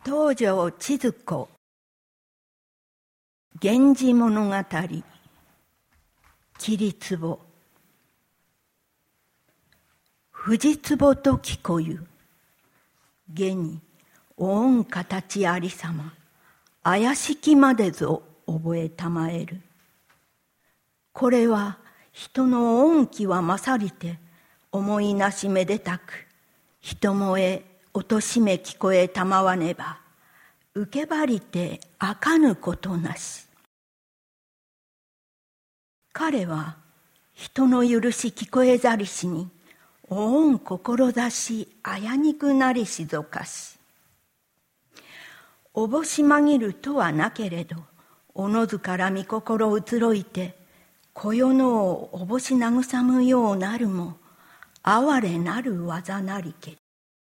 東條千鶴子源氏物語桐壺。藤壺ときこゆ下におおん形ありさま怪しきまでぞ覚えたまえる。これは人の恩気は勝りて思いなしめでたく人もえおとしめ聞こえたまわねば受けばりてあかぬことなし。彼は人の許し聞こえざりしにおおん志あやにくなりしぞかし。おぼしまぎるとはなけれどおのずからみ心移ろいてこよのをおぼし慰むようなるも哀れなる技なりけり。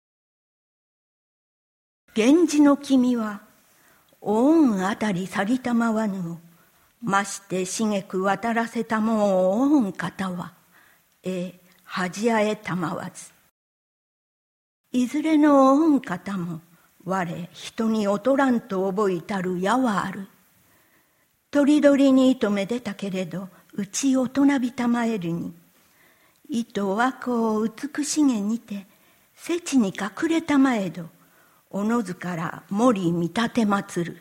源氏の君はおおんあたり去りたまわぬをましてしげく渡らせたもおおん方は恥あえたまわず。いずれのおおん方も我人に劣らんと覚えたるやはある。とりどりに糸めでたけれどうち大人びたまえるに糸和光を美しげにてせちに隠れたまえどおのずから森見立てまつる。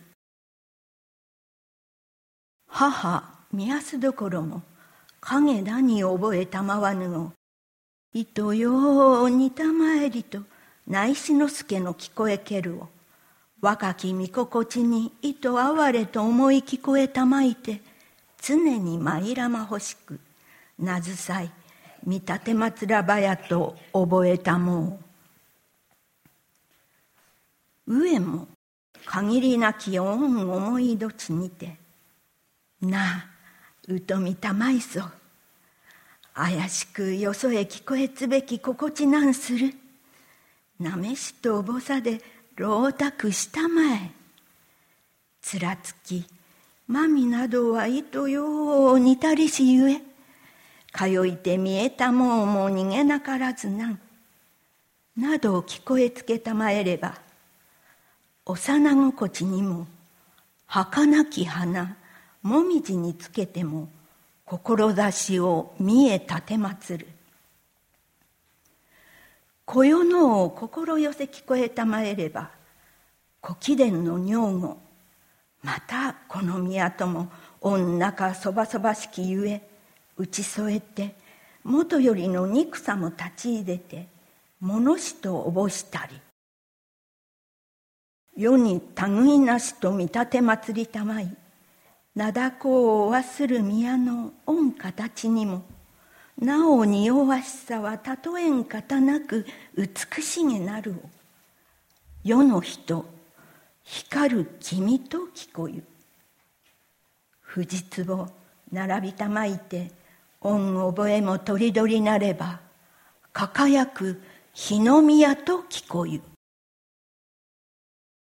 母宮須どころも影だに覚えたまわぬを糸よう似たまえりと内志之助の聞こえけるを若き見心地に糸哀れと思い聞こえたまいて常に参らまほしくなずさい見立てまつらばやと覚えたもう。上も限りなき恩思いどちにてなあうとみたまいぞ怪しくよそへ聞こえつべき心地なんするなめしとおぼさで老沢したまえつらつきまみなどは糸よう似たりしゆえ通いて見えたもうも逃げなからずなんなど聞こえつけたまえれば幼心地にも儚き花もみじにつけても志を見え立てまつる。こよのを心寄せ聞こえたまえれば古貴殿の女御またこの宮とも恩仲そばそばしきゆえ打ち添えて元よりの憎さも立ち入れて物しとおぼしたり世に類なしと見立てまつりたまい灘子をおわする宮の御形にもなお匂わしさはたとえんかたなく美しげなるを世の人光る君と聞こゆ。藤壺並びたまいて恩覚えもとりどりなれば輝く日の宮と聞こゆ。